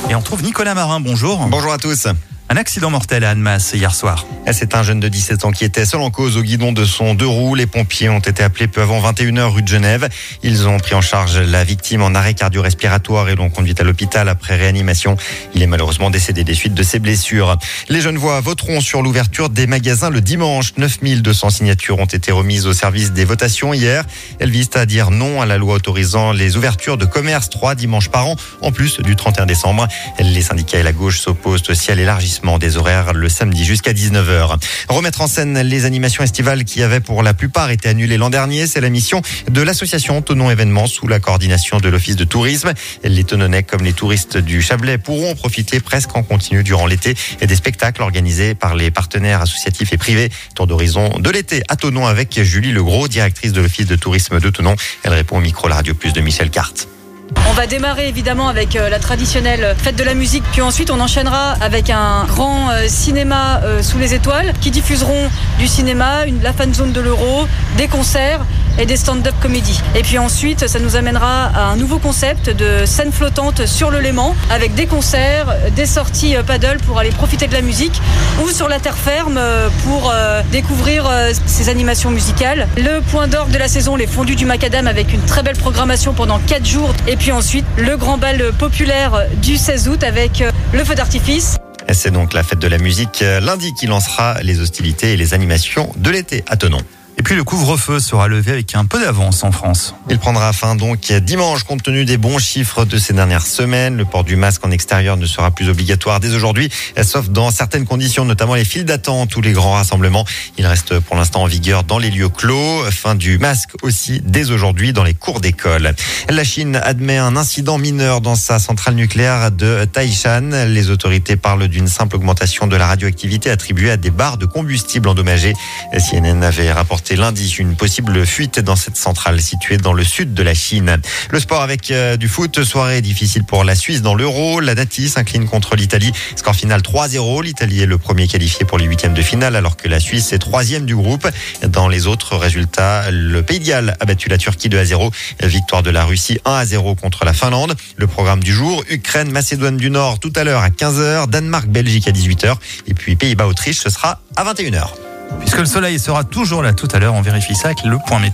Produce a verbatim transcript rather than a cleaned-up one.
Et on trouve Nicolas Marin, bonjour. Bonjour à tous. Un accident mortel à Annemasse hier soir. C'est un jeune de dix-sept ans qui était seul en cause au guidon de son deux roues. Les pompiers ont été appelés peu avant vingt et une heures rue de Genève. Ils ont pris en charge la victime en arrêt cardio-respiratoire et l'ont conduite à l'hôpital après réanimation. Il est malheureusement décédé des suites de ses blessures. Les Genevois voteront sur l'ouverture des magasins le dimanche. neuf mille deux cents signatures ont été remises au service des votations hier. Elles visent à dire non à la loi autorisant les ouvertures de commerce trois dimanches par an, en plus du trente et un décembre. Les syndicats et la gauche s'opposent aussi à l'élargissement des horaires le samedi jusqu'à dix-neuf heures. Remettre en scène les animations estivales qui avaient pour la plupart été annulées l'an dernier, c'est la mission de l'association Thonon Événements sous la coordination de l'Office de tourisme. Les Thononnais comme les touristes du Chablais pourront profiter presque en continu durant l'été et des spectacles organisés par les partenaires associatifs et privés. Tour d'horizon de l'été à Thonon avec Julie Legros, directrice de l'Office de tourisme de Thonon. Elle répond au micro La Radio Plus de Michel Carte. On va démarrer évidemment avec la traditionnelle fête de la musique, puis ensuite on enchaînera avec un grand cinéma sous les étoiles qui diffuseront du cinéma, une, la fan zone de l'Euro, des concerts et des stand-up comédies. Et puis ensuite ça nous amènera à un nouveau concept de scène flottante sur le Léman avec des concerts, des sorties paddle pour aller profiter de la musique ou sur la terre ferme pour découvrir ces animations musicales. Le point d'orgue de la saison, les fondus du macadam avec une très belle programmation pendant quatre jours. Et puis ensuite, le grand bal populaire du seize août avec le feu d'artifice. C'est donc la fête de la musique lundi qui lancera les hostilités et les animations de l'été à Thonon. Et puis le couvre-feu sera levé avec un peu d'avance en France. Il prendra fin donc dimanche compte tenu des bons chiffres de ces dernières semaines. Le port du masque en extérieur ne sera plus obligatoire dès aujourd'hui, sauf dans certaines conditions, notamment les files d'attente ou les grands rassemblements. Il reste pour l'instant en vigueur dans les lieux clos. Fin du masque aussi dès aujourd'hui dans les cours d'école. La Chine admet un incident mineur dans sa centrale nucléaire de Taishan. Les autorités parlent d'une simple augmentation de la radioactivité attribuée à des barres de combustible endommagées. C N N avait rapporté lundi une possible fuite dans cette centrale située dans le sud de la Chine. Le sport avec euh, du foot, soirée difficile pour la Suisse dans l'Euro. La Nati s'incline contre l'Italie. Score final trois zéro. L'Italie est le premier qualifié pour les huitièmes de finale alors que la Suisse est troisième du groupe. Dans les autres résultats, le Pays de Galles a battu la Turquie deux à zéro. Victoire de la Russie un à zéro contre la Finlande. Le programme du jour, Ukraine, Macédoine du Nord tout à l'heure à quinze heures. Danemark, Belgique à dix-huit heures. Et puis Pays-Bas, Autriche, ce sera à vingt et une heures. Puisque le soleil sera toujours là tout à l'heure, on vérifie ça avec le point météo.